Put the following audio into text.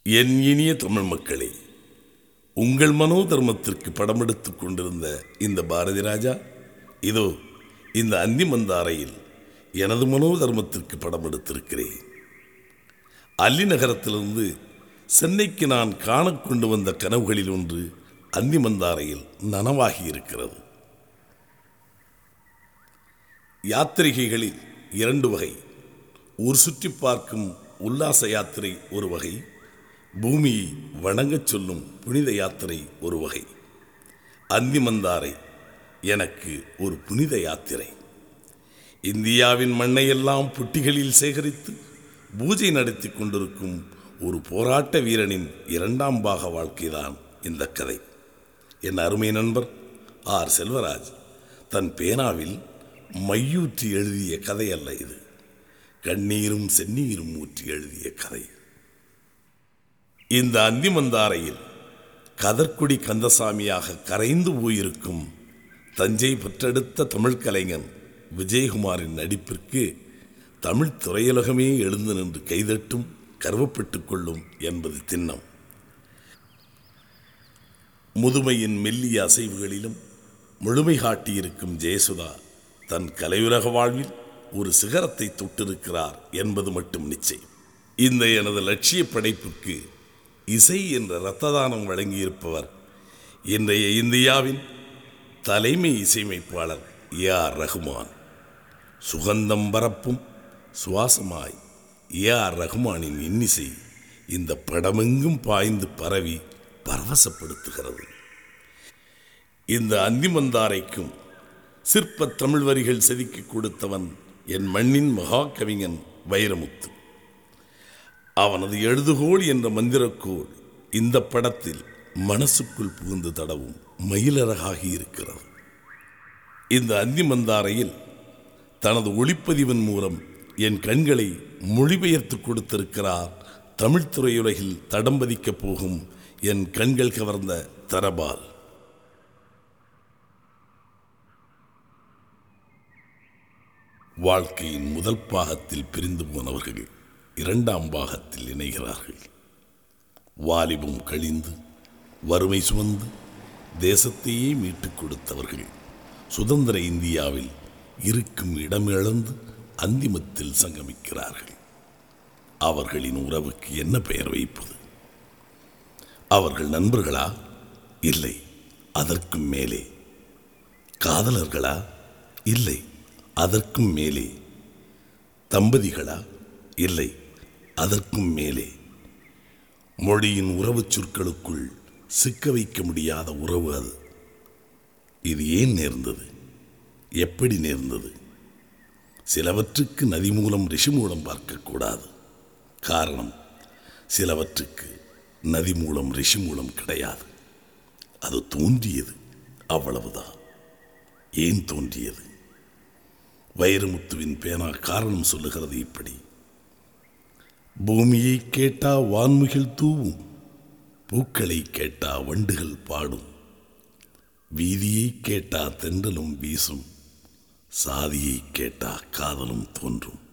என் இனிய தமிழ் மக்களே, உங்கள் மனோ தர்மத்திற்கு படமெடுத்துக் கொண்டிருந்த இந்த பாரதி ராஜா இதோ இந்த அந்திமந்தாரையில் எனது மனோ தர்மத்திற்கு படம் எடுத்திருக்கிறேன். அல்லி நகரத்திலிருந்து சென்னைக்கு நான் காண கொண்டு வந்த கனவுகளில் ஒன்று அந்திமந்தாரையில் நனவாகி இருக்கிறது. யாத்திரிகைகளில் இரண்டு வகை. ஊர் சுற்றி பார்க்கும் உல்லாச யாத்திரை ஒரு வகை, பூமியை வணங்கச் சொல்லும் புனித யாத்திரை ஒரு வகை. அந்திமந்தாரை எனக்கு ஒரு புனித யாத்திரை. இந்தியாவின் மண்ணையெல்லாம் புட்டிகளில் சேகரித்து பூஜை நடத்தி கொண்டிருக்கும் ஒரு போராட்ட வீரனின் இரண்டாம் பாக வாழ்க்கைதான் இந்த கதை. என் அருமை நண்பர் ஆர் செல்வராஜ் தன் பேனாவில் மையூற்றி எழுதிய கதை அல்ல இது. கண்ணீரும் செந்நீரும் ஊற்றி எழுதிய கதை. இந்த அந்திமந்தாரையில் கதர்குடி கந்தசாமியாக கரைந்து போயிருக்கும் தஞ்சை பெற்றெடுத்த தமிழ் கலைஞன் விஜயகுமாரின் நடிப்பிற்கு தமிழ் திரையுலகமே எழுந்து நின்று கைதட்டும், கர்வப்பட்டுக் கொள்ளும் என்பது திண்ணம். முதுமையின் மெல்லிய அசைவுகளிலும் முழுமை காட்டியிருக்கும் ஜெயசுதா தன் கலையுலக வாழ்வில் ஒரு சிகரத்தை தொட்டிருக்கிறார் என்பது மட்டும் நிச்சயம். இந்த எனது லட்சிய படைப்புக்கு இசை என்ற இரத்த தானம் வழங்கியிருப்பவர் இன்றைய இந்தியாவின் தலைமை இசையமைப்பாளர் ஏ.ஆர். ரஹ்மான். சுகந்தம் பரப்பும் சுவாசமாய் ஏ.ஆர். ரஹ்மானின் இன்னிசை இந்த படமெங்கும் பாய்ந்து பரவி பரவசப்படுத்துகிறது. இந்த அந்திமந்தாரைக்கும் சிற்ப தமிழ் வரிகள் செதுக்கி கொடுத்தவன் என் மண்ணின் மகா கவிஞன் வைரமுத்து. அவனது எழுதுகோள் என்ற மந்திரக்கோள் இந்த படத்தில் மனசுக்குள் புகுந்து தடவும் மயிலழகாகி இருக்கிறது. இந்த அந்திமந்தாரையில் தனது ஒளிப்பதிவின் மூலம் என் கண்களை மொழிபெயர்த்து கொடுத்திருக்கிறார் தமிழ் திரையுலகில் தடம் பதிக்கப் போகும் என் கண்கள் கவர்ந்த தரபால். வாழ்க்கையின் முதல் பாகத்தில் பிரிந்து போனவர்கள் இரண்டாம் பாகத்தில் இணைகிறார்கள். வாலிபம் கழிந்து வறுமை சுமந்து தேசத்தையே மீட்டுக் கொடுத்தவர்கள் சுதந்திர இந்தியாவில் இருக்கும் இடமிழந்து அந்திமத்தில் சங்கமிக்கிறார்கள். அவர்களின் உறவுக்கு என்ன பெயர் வைப்பது? அவர்கள் நண்பர்களா? இல்லை, அதற்கும் மேலே. காதலர்களா? இல்லை, அதற்கும் மேலே. தம்பதிகளா? இல்லை, அதற்கும் மேலே. மொழியின் உறவு சொற்களுக்குள் சிக்க வைக்க முடியாத உறவு அது. இது ஏன் நேர்ந்தது? எப்படி நேர்ந்தது? சிலவற்றுக்கு நதி மூலம் ரிஷி மூலம் பார்க்கக்கூடாது. காரணம், சிலவற்றுக்கு நதி மூலம் ரிஷி மூலம் கிடையாது. அது தோன்றியது, அவ்வளவுதான். ஏன் தோன்றியது? வைரமுத்துவின் பேனா காரணம் சொல்லுகிறது இப்படி. பூமியை கேட்டா வான்முகில் தூவும், பூக்களை கேட்டா வண்டுகள் பாடும், வீதியை கேட்டா தென்றலும் வீசும், சாதியை கேட்டா காதலும் தோன்றும்.